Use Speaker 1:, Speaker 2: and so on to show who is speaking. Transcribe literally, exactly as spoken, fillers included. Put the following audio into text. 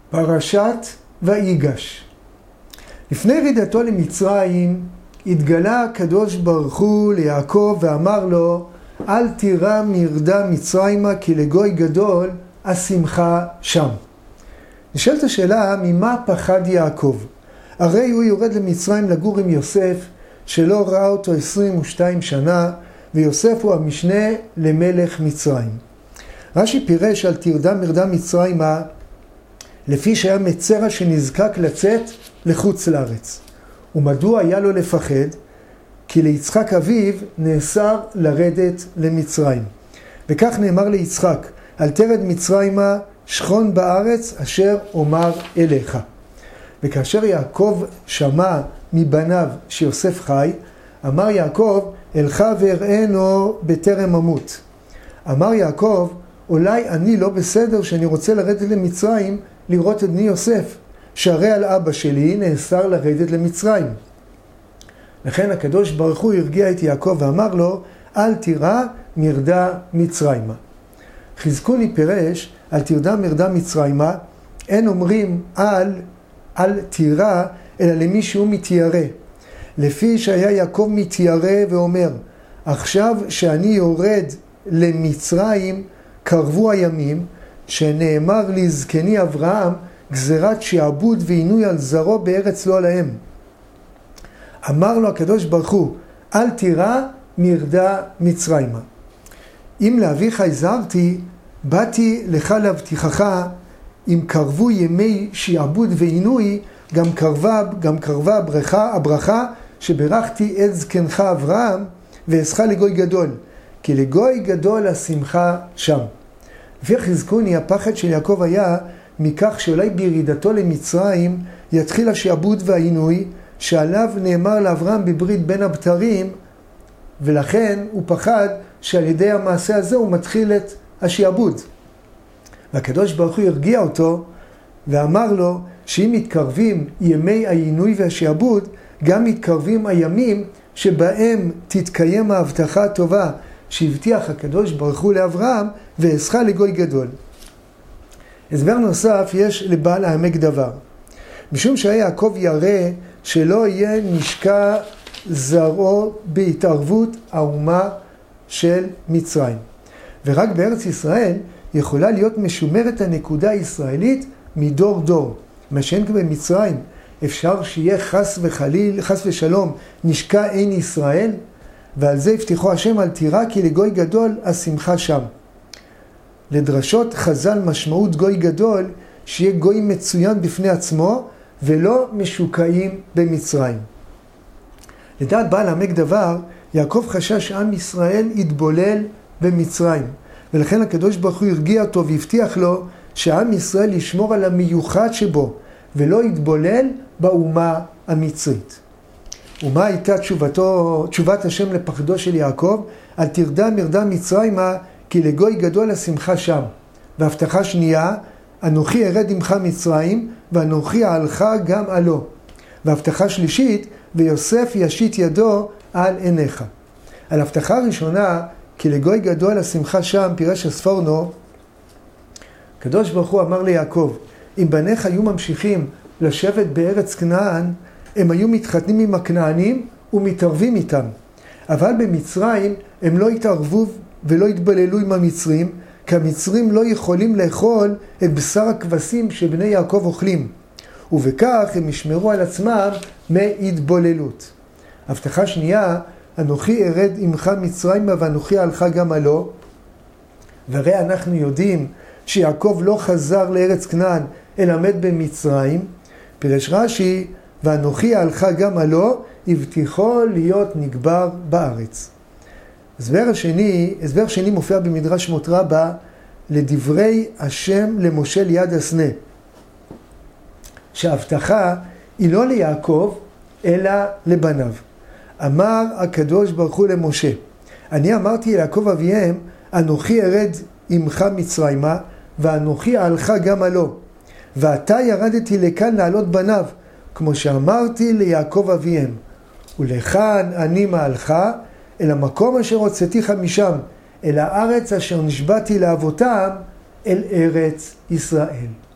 Speaker 1: פרשת ויגש. לפני ירידתו למצרים התגלה הקדוש ברוך הוא ליעקב ואמר לו, אל תירא מירדה מצרימה כי לגוי גדול השמחה שם. נשאלת השאלה, ממה פחד יעקב? הרי הוא יורד למצרים לגור עם יוסף שלא ראה אותו עשרים ושתיים שנה, ויוסף הוא המשנה למלך מצרים. רש"י פירש על תירדה מירדה מצרימה לפי שהיה מצרה שנזקק לצאת לחוץ לארץ. ומדוע היה לו לפחד? כי ליצחק אביו נאסר לרדת למצרים. וכך נאמר ליצחק, אל תרד מצרימה, שכון בארץ אשר אומר אליך. וכאשר יעקב שמע מבניו שיוסף חי, אמר יעקב, אלך ואראנו בטרם אמות. אמר יעקב, אולי אני לא בסדר שאני רוצה לרדת למצרים לראות את בני יוסף, שהרי על אבא שלי נאסר לרדת למצרים. לכן הקדוש ברוך הוא הרגיע את יעקב ואמר לו, אל תירא מירדה מצרימה. חזקוני פירש, אל תירא מירדה מצרימה, אין אומרים על, אל תירא, אלא למי שהוא מתיירא. לפי שהיה יעקב מתיירא ואומר, עכשיו שאני יורד למצרים, קרבו הימים, שנאמר לזקני אברהם, גזירת שעבוד ועינוי על זרו בארץ לא להם. אמר לו הקדוש ברוך הוא, אל תירא מירדה מצרימה. אם לאביך הזהרתי, באתי לך להבטיחך, אם קרבו ימי שעבוד ועינוי, גם קרבה, גם קרבה הברכה, הברכה שברכתי את זקנך אברהם, ואעשך לגוי גדול, כי לגוי גדול השמחה שם. לפי חזקוני, הפחד של יעקב היה מכך שאולי בירידתו למצרים יתחיל השעבוד והעינוי, שעליו נאמר לאברהם בברית בין הבתרים, ולכן הוא פחד שעל ידי המעשה הזה הוא מתחיל את השעבוד. והקדוש ברוך הוא הרגיע אותו ואמר לו שאם מתקרבים ימי העינוי והשעבוד, גם מתקרבים הימים שבהם תתקיים ההבטחה הטובה שהבטיח הקדוש ברוך הוא לאברהם, ואעשך לגוי גדול. הסבר נוסף יש לבעל העמק דבר. משום שהיה יעקב ירא שלא יהיה נשקע זרעו בהתערבות האומה של מצרים. ורק בארץ ישראל יכולה להיות משומרת הנקודה הישראלית מדור דור. מה שאין במצרים, אפשר שיהיה חס וחליל, חס ושלום, נשקע אין ישראל, ועל זה הבטיחו השם, אל תירא כי לגוי גדול השמחה שם. לדרשות חז"ל משמעות גוי גדול, שיהיה גוי מצוין בפני עצמו, ולא משוקעים במצרים. לדעת בעל העמק דבר, יעקב חשש שעם ישראל יתבולל במצרים, ולכן הקדוש ברוך הוא הרגיע אותו והבטיח לו שעם ישראל ישמור על המיוחד שבו, ולא יתבולל באומה המצרית. ומה הייתה תשובתו, תשובת השם לפחדו של יעקב? אל תרדה מירדה מצרימה כי לגוי גדול השמחה שם. והבטחה שנייה, אנוכי ארד עמך מצרים ואנוכי אעלך גם עלו. והבטחה שלישית, ויוסף ישית ידו על עיניך. על הבטחה ראשונה, כי לגוי גדול השמחה שם, פירש הספורנו, הקדוש ברוך הוא אמר ליעקב, אם בניך היו ממשיכים לשבת בארץ כנען, הם היו מתחתנים עם הכנענים ומתערבים איתם. אבל במצרים הם לא התערבו ולא התבללו עם המצרים, כי המצרים לא יכולים לאכול את בשר הכבשים שבני יעקב אוכלים. ובכך הם ישמרו על עצמם מהתבוללות. הבטחה שנייה, אנוכי ארד עמך מצרימה ואנוכי אעלך גם עלו. והרי אנחנו יודעים שיעקב לא חזר לארץ כנען אלא מת במצרים. פירש רש"י, ואנוכי אעלך גם עלו, הבטיחו להיות נגבר בארץ. הסבר השני, הסבר שני מופיע במדרש שמות רבה לדברי השם למשה ליד הסנה. שההבטחה היא לא ליעקב אלא לבניו. אמר הקדוש ברוך הוא למשה, אני אמרתי ליעקב אביהם, אנוכי ארד עמך מצרימה ואנוכי אעלך גם עלו. ואתה ירדתי לכאן לעלות בניו, כמו שאמרתי ליעקב אביהם. ולכאן אני מעלך אל המקום אשר הוצאתיך משם, אל הארץ אשר נשבעתי לאבותם, אל ארץ ישראל.